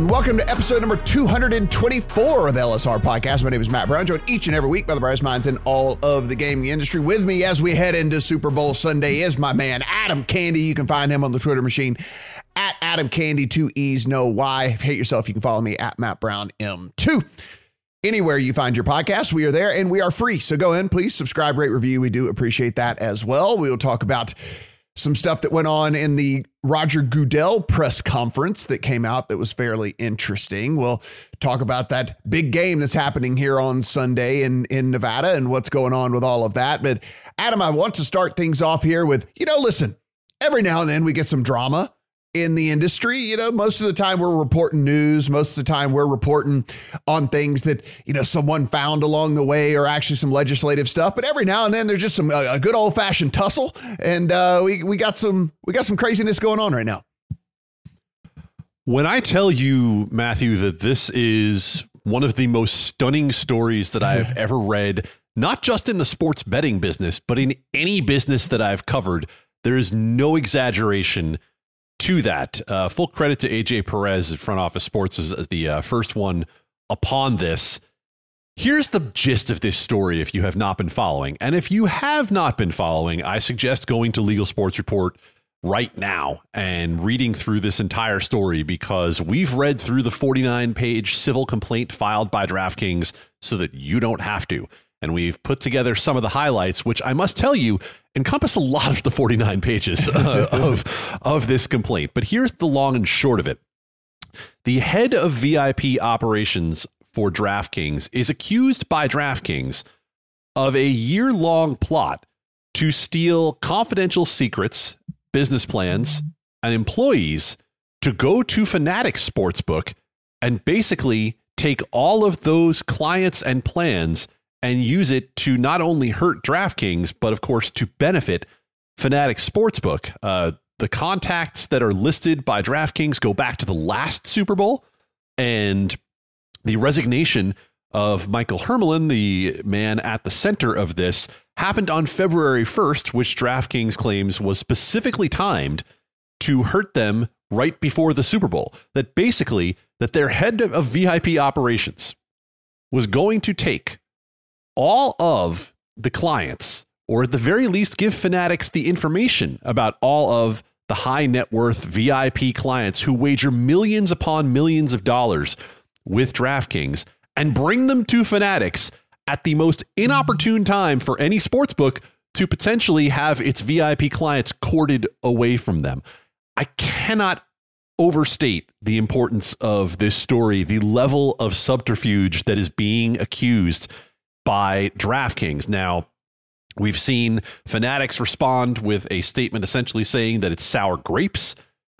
and welcome to episode number 224 of LSR Podcast. My name is Matt Brown, joined each and every week by the brightest minds in all of the gaming industry. With me as we head into Super Bowl Sunday is my man, Adam Candy. You can find him on the Twitter machine at Adam Candy, 2 E's, no Y. If you hate yourself, you can follow me at Matt Brown M2. Anywhere you find your podcast, we are there and we are free. So go in, please subscribe, rate, review. We do appreciate that as well. We will talk about some stuff that went on in the Roger Goodell press conference that came out that was fairly interesting. We'll talk about that big game that's happening here on Sunday in Nevada and what's going on with all of that. But Adam, I want to start things off here with, listen, every now and then we get some drama in the industry. Most of the time we're reporting news. Most of the time we're reporting on things that, someone found along the way or actually some legislative stuff. But every now and then there's just some a good old fashioned tussle. And we got some craziness going on right now. When I tell you, Matthew, that this is one of the most stunning stories that I've ever read, not just in the sports betting business, but in any business that I've covered, there is no exaggeration to that. Full credit to AJ Perez at Front Office Sports as the first one upon this. Here's the gist of this story if you have not been following. And if you have not been following, I suggest going to Legal Sports Report right now and reading through this entire story, because we've read through the 49-page civil complaint filed by DraftKings so that you don't have to. And we've put together some of the highlights, which I must tell you encompass a lot of the 49 pages of this complaint. But here's the long and short of it. The head of VIP operations for DraftKings is accused by DraftKings of a year-long plot to steal confidential secrets, business plans, and employees to go to Fanatics Sportsbook and basically take all of those clients and plans and use it to not only hurt DraftKings, but of course to benefit Fanatics Sportsbook. The contacts that are listed by DraftKings go back to the last Super Bowl, and the resignation of Michael Hermelin, the man at the center of this, happened on February 1st, which DraftKings claims was specifically timed to hurt them right before the Super Bowl. That basically, that their head of VIP operations was going to take all of the clients, or at the very least give Fanatics the information about all of the high net worth VIP clients who wager millions upon millions of dollars with DraftKings, and bring them to Fanatics at the most inopportune time for any sportsbook to potentially have its VIP clients courted away from them. I cannot overstate the importance of this story, the level of subterfuge that is being accused by DraftKings. Now, we've seen Fanatics respond with a statement essentially saying that it's sour grapes.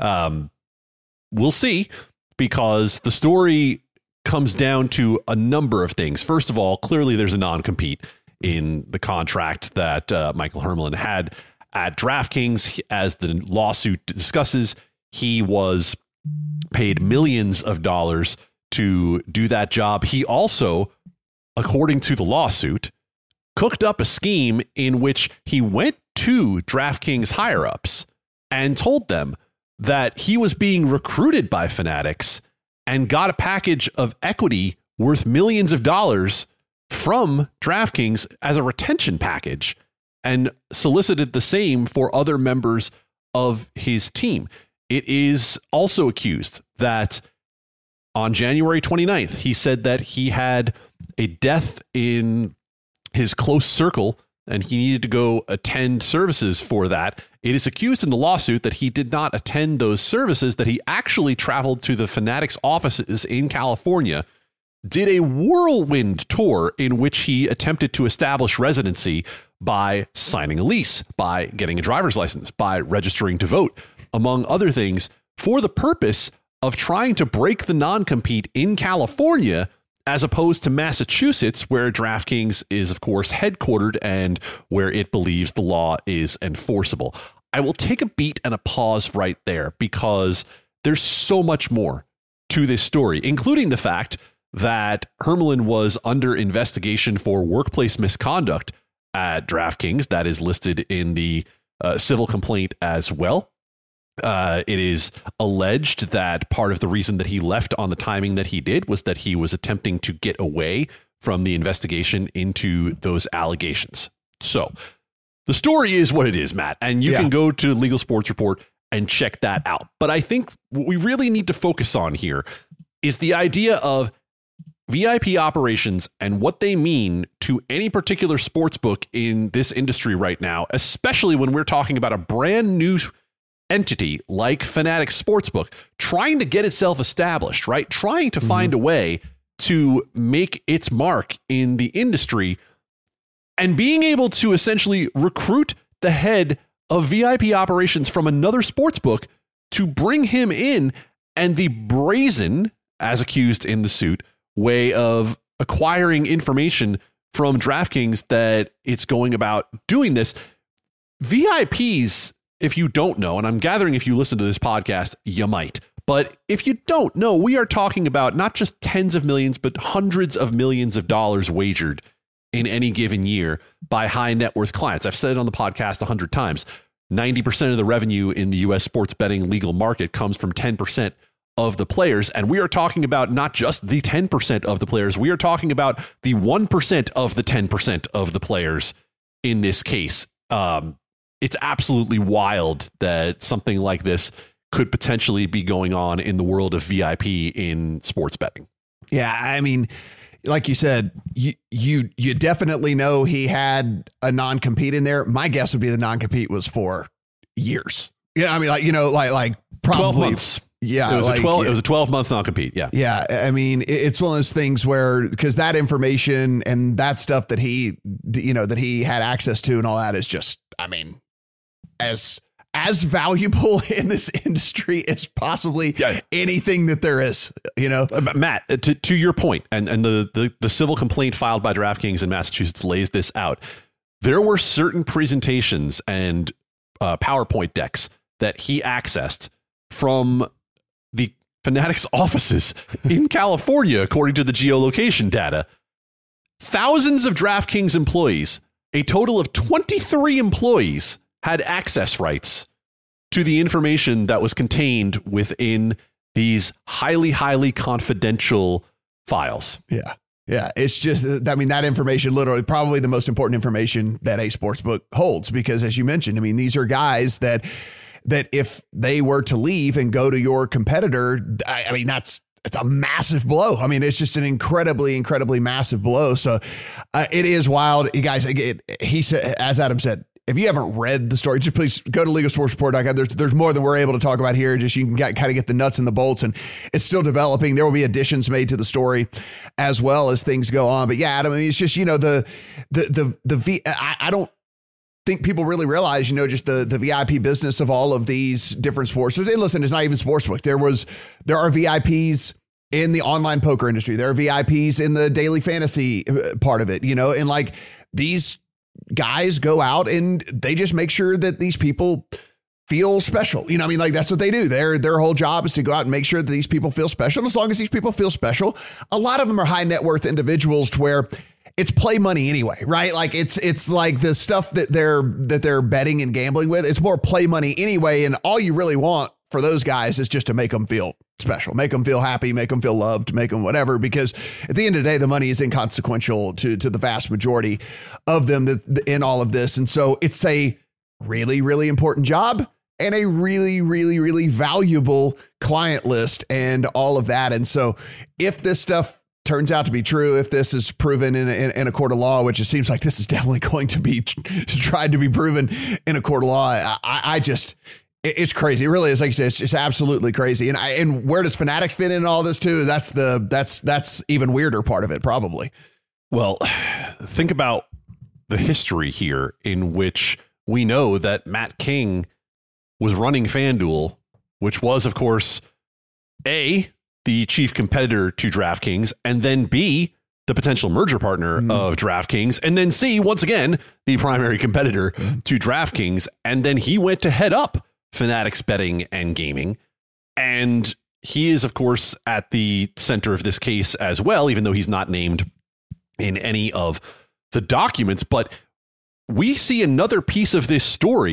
We'll see, because the story comes down to a number of things. First of all, clearly there's a non-compete in the contract that Michael Hermelin had at DraftKings. As the lawsuit discusses, he was paid millions of dollars to do that job. He also, according to the lawsuit, cooked up a scheme in which he went to DraftKings higher-ups and told them that he was being recruited by Fanatics and got a package of equity worth millions of dollars from DraftKings as a retention package, and solicited the same for other members of his team. It is also accused that on January 29th, he said that he had a death in his close circle and he needed to go attend services for that. It is accused in the lawsuit that he did not attend those services, that he actually traveled to the Fanatics offices in California, did a whirlwind tour in which he attempted to establish residency by signing a lease, by getting a driver's license, by registering to vote, among other things, for the purpose of trying to break the non-compete in California, as opposed to Massachusetts, where DraftKings is, of course, headquartered and where it believes the law is enforceable. I will take a beat and a pause right there, because there's so much more to this story, including the fact that Hermelin was under investigation for workplace misconduct at DraftKings. That is listed in the civil complaint as well. It is alleged that part of the reason that he left on the timing that he did was that he was attempting to get away from the investigation into those allegations. So the story is what it is, Matt, and you can go to Legal Sports Report and check that out. But I think what we really need to focus on here is the idea of VIP operations and what they mean to any particular sports book in this industry right now, especially when we're talking about a brand new entity like Fanatics Sportsbook trying to get itself established, right? Trying to find a way to make its mark in the industry and being able to essentially recruit the head of VIP operations from another sportsbook to bring him in, and the brazen, as accused in the suit, way of acquiring information from DraftKings that it's going about doing this. VIPs, if you don't know, and I'm gathering if you listen to this podcast, you might, but if you don't know, we are talking about not just tens of millions, but hundreds of millions of dollars wagered in any given year by high net worth clients. I've said it on the podcast 100 times. 90% of the revenue in the U.S. sports betting legal market comes from 10% of the players. And we are talking about not just the 10% of the players. We are talking about the 1% of the 10% of the players in this case. It's absolutely wild that something like this could potentially be going on in the world of VIP in sports betting. Yeah, I mean, like you said, you definitely know he had a non-compete in there. My guess would be the non-compete was for years. Yeah, I mean, like probably 12 months. Yeah, it was a 12-month non-compete. Yeah. Yeah. I mean, it's one of those things where, because that information and that stuff that he had access to and all that is just, I mean, as valuable in this industry as possibly anything that there is, Matt, to your point, and the civil complaint filed by DraftKings in Massachusetts lays this out. There were certain presentations and PowerPoint decks that he accessed from the Fanatics offices in California, according to the geolocation data. Thousands of DraftKings employees, a total of 23 employees, had access rights to the information that was contained within these highly, highly confidential files. Yeah. Yeah. It's just, I mean, that information, literally probably the most important information that a sportsbook holds, because as you mentioned, I mean, these are guys that if they were to leave and go to your competitor, I mean, it's a massive blow. I mean, it's just an incredibly, incredibly massive blow. So it is wild. You guys, he said, as Adam said, if you haven't read the story, just please go to legalsportsreport.com. There's more than we're able to talk about here. Just you can kind of get the nuts and the bolts, and it's still developing. There will be additions made to the story as well as things go on. But yeah, Adam, I mean, it's just, I don't think people really realize, just the VIP business of all of these different sports. So listen, it's not even sportsbook. There are VIPs in the online poker industry. There are VIPs in the daily fantasy part of it, and like these guys go out and they just make sure that these people feel special. I mean, like that's what they do. Their whole job is to go out and make sure that these people feel special. And as long as these people feel special, a lot of them are high net worth individuals to where it's play money anyway, right? Like it's like the stuff that they're betting and gambling with. It's more play money anyway. And all you really want for those guys is just to make them feel special, make them feel happy, make them feel loved, make them whatever, because at the end of the day, the money is inconsequential to the vast majority of them in all of this. And so it's a really, really important job and a really, really, really valuable client list and all of that. And so if this stuff turns out to be true, if this is proven in a court of law, which it seems like this is definitely going to be tried to be proven in a court of law, it's crazy. It really is. Like you said, it's just absolutely crazy. And where does Fanatics fit in all this too? That's even weirder part of it, probably. Well, think about the history here in which we know that Matt King was running FanDuel, which was, of course, A, the chief competitor to DraftKings, and then B, the potential merger partner of DraftKings, and then C, once again, the primary competitor to DraftKings. And then he went to head up Fanatics Betting and Gaming. And he is, of course, at the center of this case as well, even though he's not named in any of the documents. But we see another piece of this story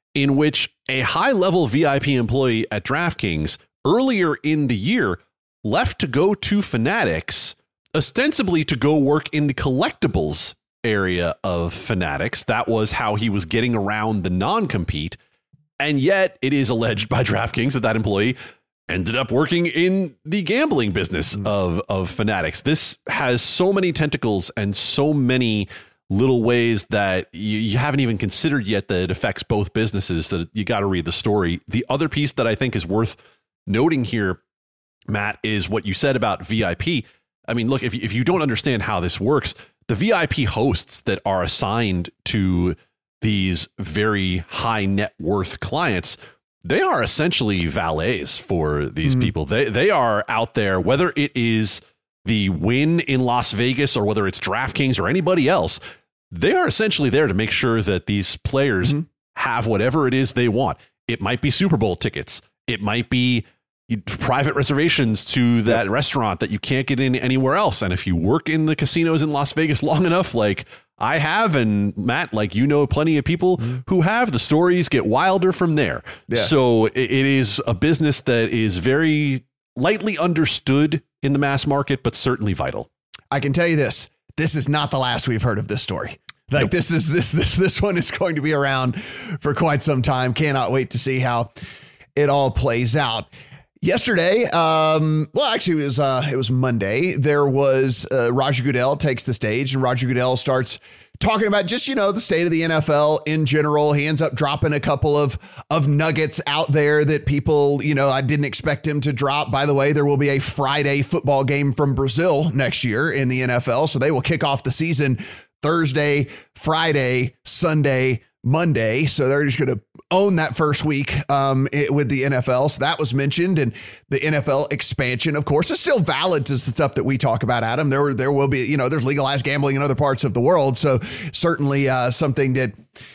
in which a high-level VIP employee at DraftKings earlier in the year left to go to Fanatics, ostensibly to go work in the collectibles area of Fanatics. That was how he was getting around the non-compete. And yet it is alleged by DraftKings that that employee ended up working in the gambling business of Fanatics. This has so many tentacles and so many little ways that you haven't even considered yet that it affects both businesses, that you got to read the story. The other piece that I think is worth noting here, Matt, is what you said about VIP. I mean, look, if you don't understand how this works, the VIP hosts that are assigned to these very high net worth clients, they are essentially valets for these people. They are out there, whether it is the Wynn in Las Vegas or whether it's DraftKings or anybody else, they are essentially there to make sure that these players have whatever it is they want. It might be Super Bowl tickets. It might be private reservations to that restaurant that you can't get in anywhere else. And if you work in the casinos in Las Vegas long enough, like I have, and Matt, like, you know, plenty of people who have, the stories get wilder from there. Yes. So it is a business that is very lightly understood in the mass market, but certainly vital. I can tell you this is not the last we've heard of this story. Like this one is going to be around for quite some time. Cannot wait to see how it all plays out. Yesterday, actually it was Monday. There was Roger Goodell takes the stage, and Roger Goodell starts talking about just, the state of the NFL in general. He ends up dropping a couple of nuggets out there that people, I didn't expect him to drop. By the way, there will be a Friday football game from Brazil next year in the NFL. So they will kick off the season Thursday, Friday, Sunday, Monday. So they're just going to own that first week with the NFL. So that was mentioned. And the NFL expansion, of course, is still valid to the stuff that we talk about, Adam. There will be, there's legalized gambling in other parts of the world. So certainly something that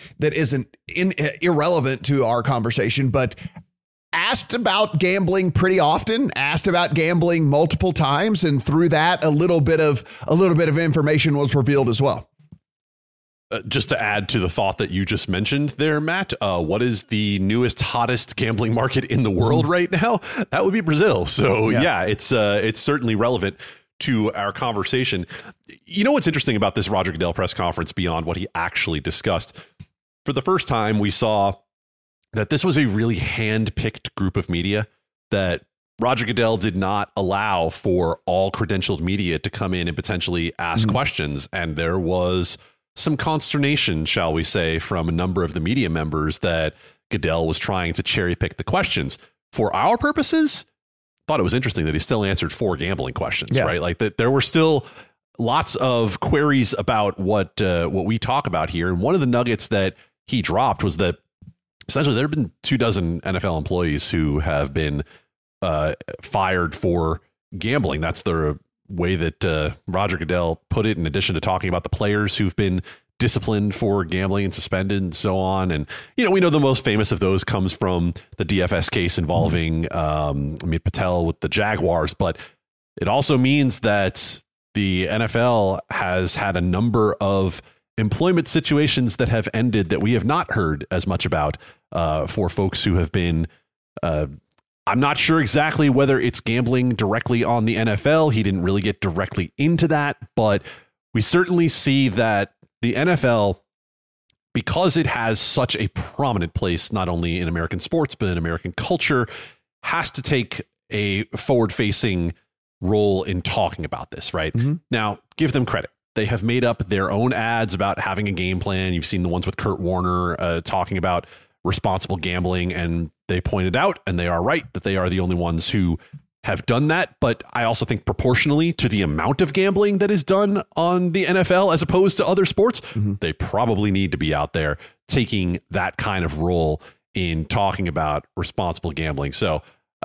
isn't irrelevant to our conversation, but asked about gambling pretty often, asked about gambling multiple times. And through that, a little bit of information was revealed as well. Just to add to the thought that you just mentioned there, Matt, what is the newest, hottest gambling market in the world right now? That would be Brazil. So, yeah, it's certainly relevant to our conversation. You know what's interesting about this Roger Goodell press conference beyond what he actually discussed? For the first time, we saw that this was a really hand-picked group of media, that Roger Goodell did not allow for all credentialed media to come in and potentially ask questions. And there was some consternation, shall we say, from a number of the media members that Goodell was trying to cherry pick the questions. For our purposes, thought it was interesting that he still answered 4 gambling questions, right? Like that there were still lots of queries about what we talk about here. And one of the nuggets that he dropped was that essentially there have been 24 NFL employees who have been fired for gambling. That's the way that Roger Goodell put it, in addition to talking about the players who've been disciplined for gambling and suspended and so on. And, we know the most famous of those comes from the DFS case involving Amit Patel with the Jaguars. But it also means that the NFL has had a number of employment situations that have ended that we have not heard as much about for folks who have been I'm not sure exactly whether it's gambling directly on the NFL. He didn't really get directly into that, but we certainly see that the NFL, because it has such a prominent place, not only in American sports, but in American culture, has to take a forward-facing role in talking about this, right? Now, give them credit. They have made up their own ads about having a game plan. You've seen the ones with Kurt Warner talking about responsible gambling, and they pointed out, and they are right, that they are the only ones who have done that. But I also think proportionally to the amount of gambling that is done on the NFL as opposed to other sports, they probably need to be out there taking that kind of role in talking about responsible gambling. So,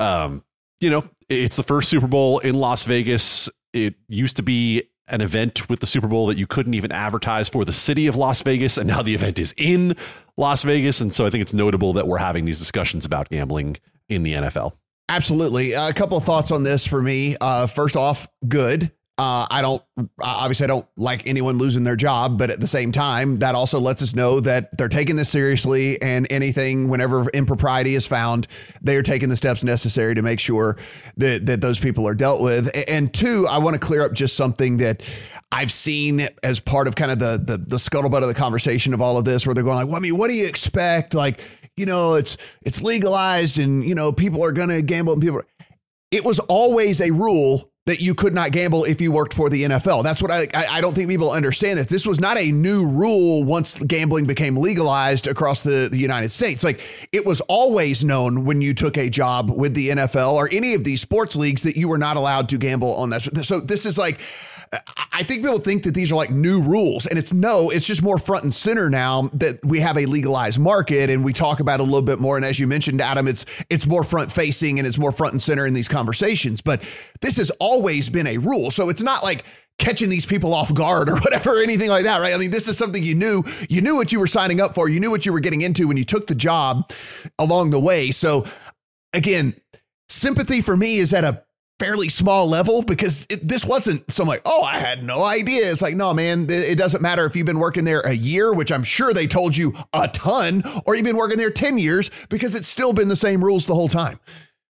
it's the first Super Bowl in Las Vegas. It used to be an event with the Super Bowl that you couldn't even advertise for the city of Las Vegas, and now the event is in Las Vegas. And so I think it's notable that we're having these discussions about gambling in the NFL. Absolutely. A couple of thoughts on this for me. First off, good. I don't like anyone losing their job, but at the same time, that also lets us know that they're taking this seriously, and anything, whenever impropriety is found, they are taking the steps necessary to make sure that those people are dealt with. And two, I want to clear up just something that I've seen as part of kind of the scuttlebutt of the conversation of all of this, where they're going like, well, I mean, what do you expect? Like, it's legalized, and, people are going to gamble, and it was always a rule that you could not gamble if you worked for the NFL. That's what I don't think people understand, that this was not a new rule once gambling became legalized across the United States. Like, it was always known when you took a job with the NFL or any of these sports leagues that you were not allowed to gamble on that. So this is like, I think people think that these are like new rules, and it's just more front and center now that we have a legalized market, and we talk about it a little bit more. And as you mentioned, Adam, it's more front facing and it's more front and center in these conversations, but this has always been a rule. So it's not like catching these people off guard or whatever, or anything like that, right? I mean, this is something you knew what you were signing up for. You knew what you were getting into when you took the job along the way. So again, sympathy for me is at a fairly small level, because this wasn't some like, oh, I had no idea. It's like, no, man, it doesn't matter if you've been working there a year, which I'm sure they told you a ton, or you've been working there 10 years, because it's still been the same rules the whole time.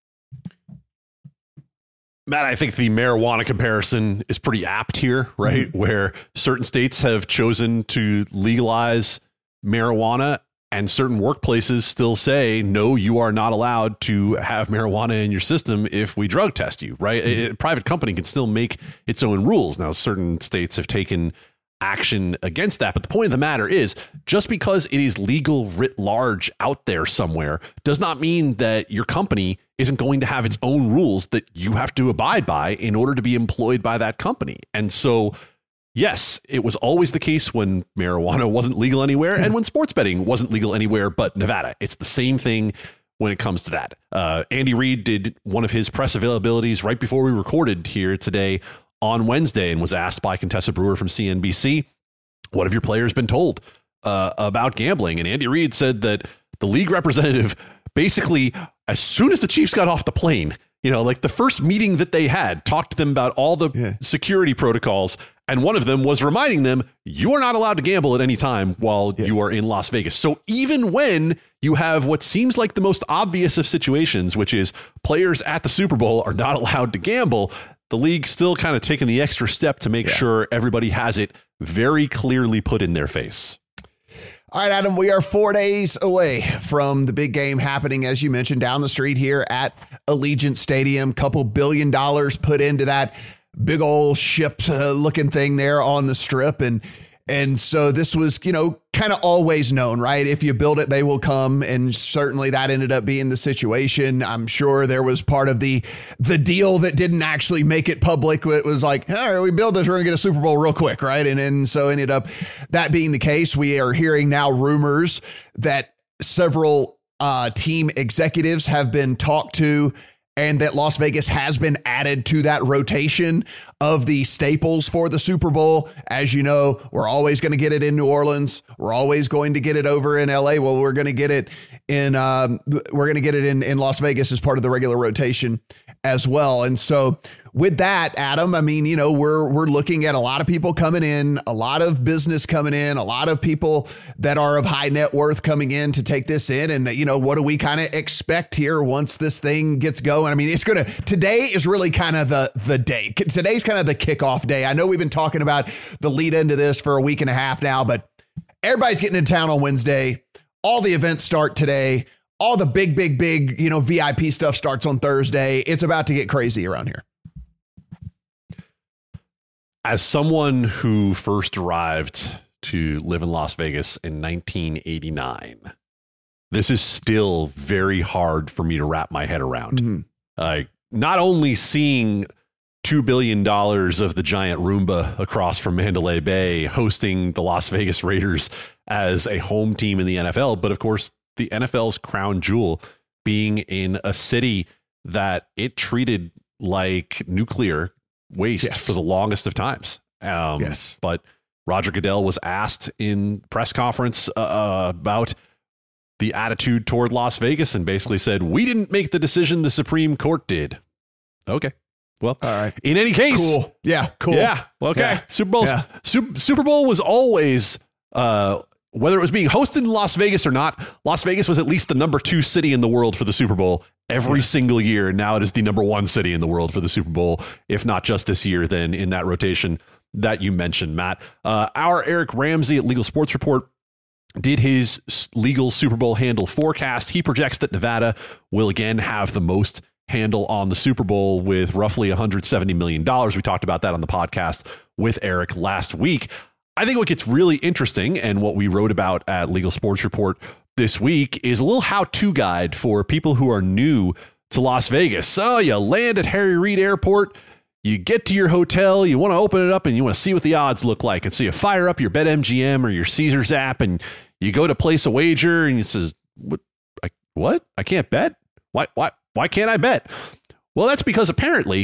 Matt, I think the marijuana comparison is pretty apt here, right? Mm-hmm. Where certain states have chosen to legalize marijuana, and certain workplaces still say, no, you are not allowed to have marijuana in your system if we drug test you, right? Mm-hmm. A private company can still make its own rules. Now, certain states have taken action against that. But the point of the matter is, just because it is legal writ large out there somewhere does not mean that your company isn't going to have its own rules that you have to abide by in order to be employed by that company. And so, yes, it was always the case when marijuana wasn't legal anywhere and when sports betting wasn't legal anywhere but Nevada. It's the same thing when it comes to that. Andy Reid did one of his press availabilities right before we recorded here today on Wednesday, and was asked by Contessa Brewer from CNBC, what have your players been told about gambling? And Andy Reid said that the league representative basically, as soon as the Chiefs got off the plane, like the first meeting that they had, talked to them about all the security protocols. And one of them was reminding them, you are not allowed to gamble at any time while you are in Las Vegas. So even when you have what seems like the most obvious of situations, which is players at the Super Bowl are not allowed to gamble, the league still kind of taking the extra step to make sure everybody has it very clearly put in their face. All right, Adam, we are 4 days away from the big game happening, as you mentioned, down the street here at Allegiant Stadium. Couple $1 billion put into that big old ship looking thing there on the Strip. And so this was, kind of always known, right? If you build it, they will come. And certainly that ended up being the situation. I'm sure there was part of the deal that didn't actually make it public. It was like, all right, we build this, we're gonna get a Super Bowl real quick, right? And so ended up that being the case. We are hearing now rumors that several team executives have been talked to, and that Las Vegas has been added to that rotation of the staples for the Super Bowl. As you know, we're always going to get it in New Orleans. We're always going to get it over in LA. Well, we're going to get it in Las Vegas as part of the regular rotation as well. And so with that, Adam, I mean, we're looking at a lot of people coming in, a lot of business coming in, a lot of people that are of high net worth coming in to take this in. And, what do we kind of expect here once this thing gets going? I mean, today is really kind of the day. Today's kind of the kickoff day. I know we've been talking about the lead into this for a week and a half now, but everybody's getting into town on Wednesday. All the events start today. All the big, VIP stuff starts on Thursday. It's about to get crazy around here. As someone who first arrived to live in Las Vegas in 1989, this is still very hard for me to wrap my head around. Mm-hmm. Not only seeing $2 billion of the giant Roomba across from Mandalay Bay hosting the Las Vegas Raiders as a home team in the NFL, but of course, the NFL's crown jewel being in a city that it treated like nuclear waste for the longest of times. But Roger Goodell was asked in press conference about the attitude toward Las Vegas and basically said, we didn't make the decision, the Supreme Court did. Okay. Well, all right. In any case, Cool. Yeah. Cool. Yeah. Okay. Yeah. Super Bowls. Yeah. Super Bowl was always, whether it was being hosted in Las Vegas or not, Las Vegas was at least the number 2 city in the world for the Super Bowl every single year. Now it is the number 1 city in the world for the Super Bowl, if not just this year, then in that rotation that you mentioned, Matt. Our Eric Ramsey at Legal Sports Report did his legal Super Bowl handle forecast. He projects that Nevada will again have the most handle on the Super Bowl with roughly $170 million. We talked about that on the podcast with Eric last week. I think what gets really interesting and what we wrote about at Legal Sports Report this week is a little how-to guide for people who are new to Las Vegas. So you land at Harry Reid Airport, you get to your hotel, you want to open it up and you want to see what the odds look like. And so you fire up your BetMGM or your Caesars app and you go to place a wager and it says, what? I can't bet? Why can't I bet? Well, that's because apparently,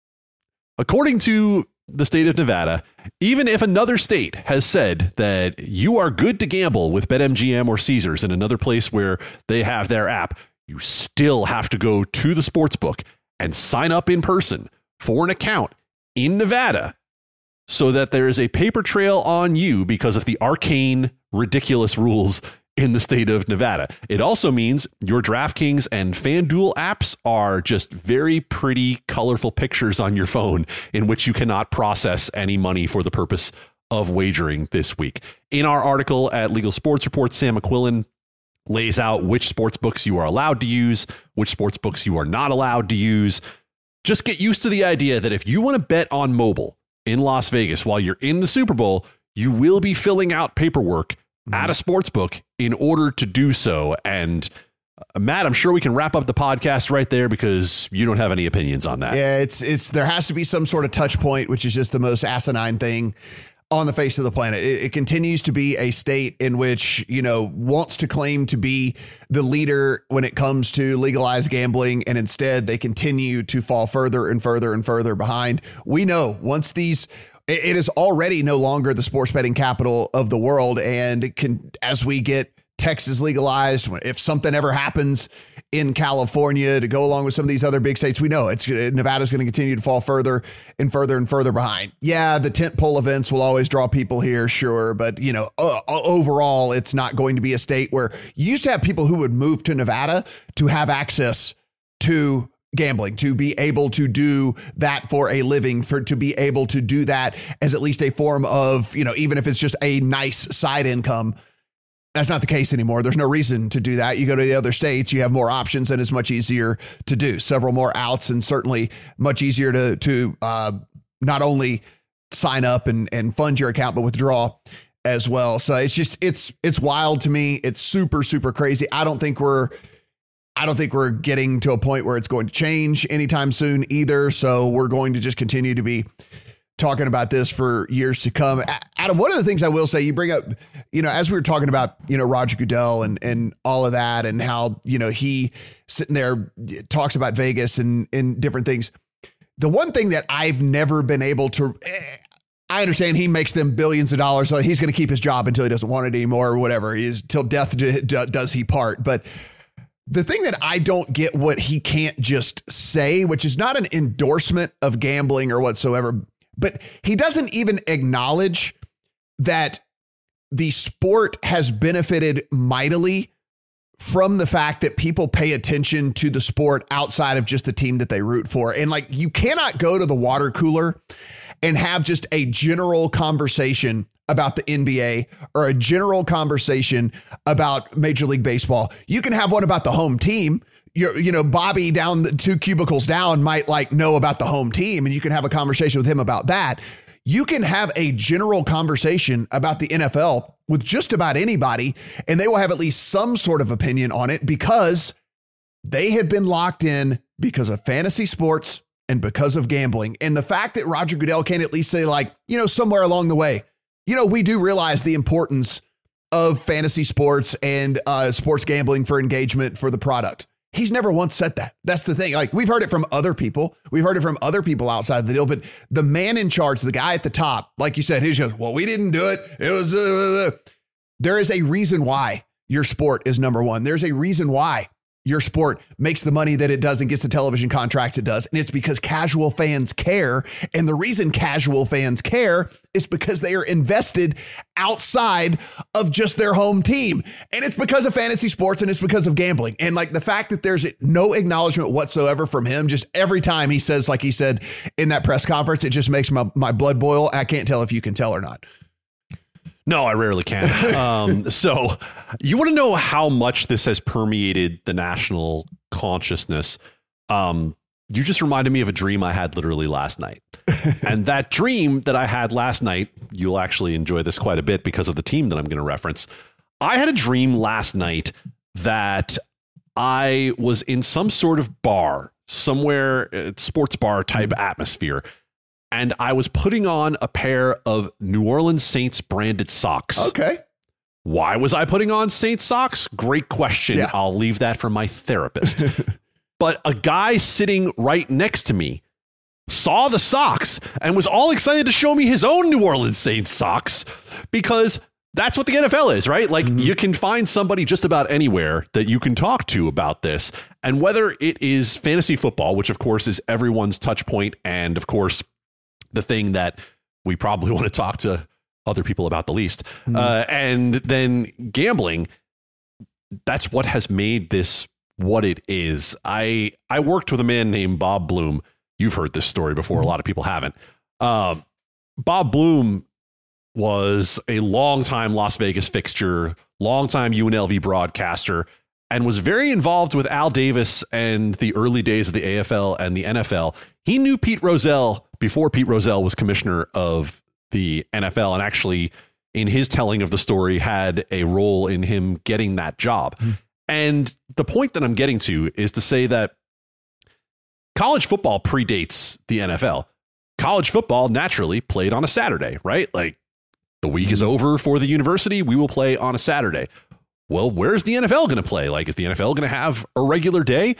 according to the state of Nevada, even if another state has said that you are good to gamble with BetMGM or Caesars in another place where they have their app, you still have to go to the sportsbook and sign up in person for an account in Nevada so that there is a paper trail on you because of the arcane, ridiculous rules in the state of Nevada. It also means your DraftKings and FanDuel apps are just very pretty, colorful pictures on your phone in which you cannot process any money for the purpose of wagering this week. In our article at Legal Sports Report, Sam McQuillan lays out which sports books you are allowed to use, which sports books you are not allowed to use. Just get used to the idea that if you want to bet on mobile in Las Vegas while you're in the Super Bowl, you will be filling out paperwork at a sports book in order to do so. And Matt, I'm sure we can wrap up the podcast right there because you don't have any opinions on that. Yeah, it's there has to be some sort of touch point, which is just the most asinine thing on the face of the planet. It continues to be a state in which, wants to claim to be the leader when it comes to legalized gambling. And instead they continue to fall further and further and further behind. We know once it is already no longer the sports betting capital of the world. And as we get Texas legalized, if something ever happens in California to go along with some of these other big states, we know Nevada's going to continue to fall further and further and further behind. Yeah, the tentpole events will always draw people here, sure. But, overall, it's not going to be a state where you used to have people who would move to Nevada to have access to gambling, to be able to do that for a living, to be able to do that as at least a form of, even if it's just a nice side income. That's not the case anymore. There's no reason to do that. You go to the other states, you have more options and it's much easier to do. Several more outs and certainly much easier to not only sign up and fund your account, but withdraw as well. So it's wild to me. It's super, super crazy. I don't think we're getting to a point where it's going to change anytime soon either. So we're going to just continue to be talking about this for years to come. Adam, one of the things I will say, you bring up, as we were talking about, Roger Goodell and all of that and how, he sitting there talks about Vegas and different things. The one thing that I've never been able to, I understand he makes them billions of dollars, so he's going to keep his job until he doesn't want it anymore or whatever. Till death does he part. But the thing that I don't get what he can't just say, which is not an endorsement of gambling or whatsoever, but he doesn't even acknowledge that the sport has benefited mightily from the fact that people pay attention to the sport outside of just the team that they root for. And you cannot go to the water cooler and have just a general conversation about the NBA or a general conversation about Major League Baseball. You can have one about the home team. Bobby down the 2 cubicles down might know about the home team and you can have a conversation with him about that. You can have a general conversation about the NFL with just about anybody and they will have at least some sort of opinion on it because they have been locked in because of fantasy sports and because of gambling. And the fact that Roger Goodell can at least say somewhere along the way, we do realize the importance of fantasy sports and sports gambling for engagement for the product. He's never once said that. That's the thing. We've heard it from other people. We've heard it from other people outside the deal, but the man in charge, the guy at the top, like you said, he goes, well, we didn't do it. It was, there is a reason why your sport is number one. There's a reason why your sport makes the money that it does and gets the television contracts it does. And it's because casual fans care. And the reason casual fans care is because they are invested outside of just their home team. And it's because of fantasy sports and it's because of gambling. And like the fact that there's no acknowledgement whatsoever from him, just every time he says, like he said in that press conference, it just makes my blood boil. I can't tell if you can tell or not. No, I rarely can. So you want to know how much this has permeated the national consciousness. You just reminded me of a dream I had literally last night. And that dream that I had last night, you'll actually enjoy this quite a bit because of the team that I'm going to reference. I had a dream last night that I was in some sort of bar, somewhere, sports bar type atmosphere. And I was putting on a pair of New Orleans Saints branded socks. Okay. Why was I putting on Saints socks? Great question. Yeah. I'll leave that for my therapist. But a guy sitting right next to me saw the socks and was all excited to show me his own New Orleans Saints socks, because that's what the NFL is, right? Like you can find somebody just about anywhere that you can talk to about this. And whether it is fantasy football, which of course is everyone's touch point, and of course the thing that we probably want to talk to other people about the least. And then gambling, that's what has made this what it is. I worked with a man named Bob Bloom. You've heard this story before. A lot of people haven't. Bob Bloom was a longtime Las Vegas fixture, longtime UNLV broadcaster, and was very involved with Al Davis and the early days of the AFL and the NFL. He knew Pete Rozelle before Pete Rozelle was commissioner of the NFL, and actually in his telling of the story had a role in him getting that job. And the point that I'm getting to is to say that college football predates the NFL. College football naturally played on a Saturday, right? Like the week is over for the university. We will play on a Saturday. Well, where's the NFL going to play? Like, is the NFL going to have a regular day?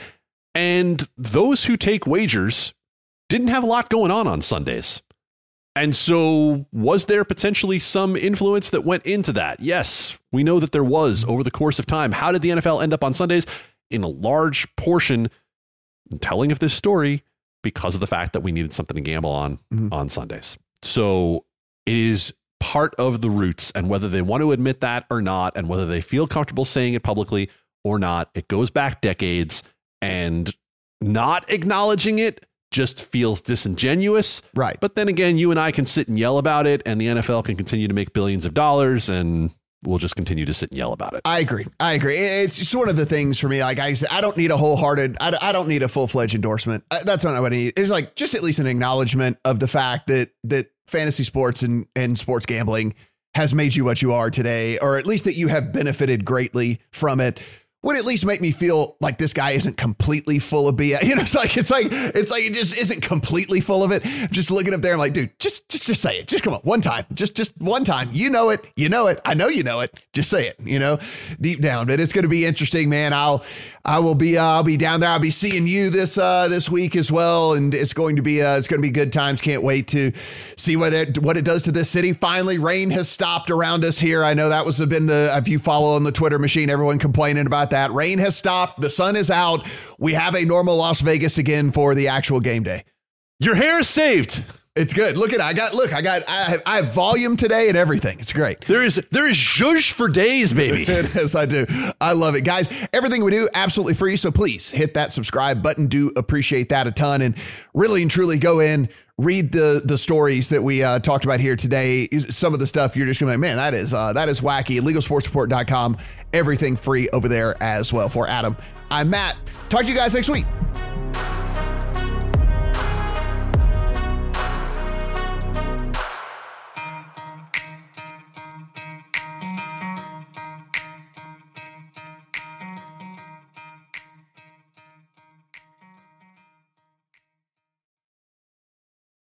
And those who take wagers didn't have a lot going on Sundays. And so was there potentially some influence that went into that? Yes, we know that there was over the course of time. How did the NFL end up on Sundays? In a large portion, telling of this story, because of the fact that we needed something to gamble on Sundays. So it is part of the roots, and whether they want to admit that or not, and whether they feel comfortable saying it publicly or not, it goes back decades, and not acknowledging it just feels disingenuous. Right. But then again, you and I can sit and yell about it, and the NFL can continue to make billions of dollars, and we'll just continue to sit and yell about it. I agree. It's just one of the things for me. Like I said, I don't need a wholehearted, I don't need a full-fledged endorsement. That's not what I need. It's like just at least an acknowledgement of the fact that fantasy sports and sports gambling has made you what you are today, or at least that you have benefited greatly from it, would at least make me feel like this guy isn't completely full of BS. You know, it's like it just isn't completely full of it. Just looking up there, I'm like, dude, just say it. Just come on, one time, just one time. You know it. I know you know it. Just say it. You know, deep down. But it's going to be interesting, man. I'll be down there. I'll be seeing you this week as well, and it's going to be good times. Can't wait to see what it does to this city. Finally, rain has stopped around us here. I know that was been if you follow on the Twitter machine, everyone complaining about that. Rain has stopped. The sun is out. We have a normal Las Vegas again for the actual game day. Your hair is saved. It's good. Look at it. I have volume today and everything. It's great. There is zhuzh for days, baby. It is. I do. I love it, guys. Everything we do absolutely free. So please hit that subscribe button. Do appreciate that a ton, and really and truly go in, read the stories that we talked about here today. Some of the stuff you're just gonna be like, man, that is wacky. LegalSportsReport.com. Everything free over there as well. For Adam, I'm Matt. Talk to you guys next week.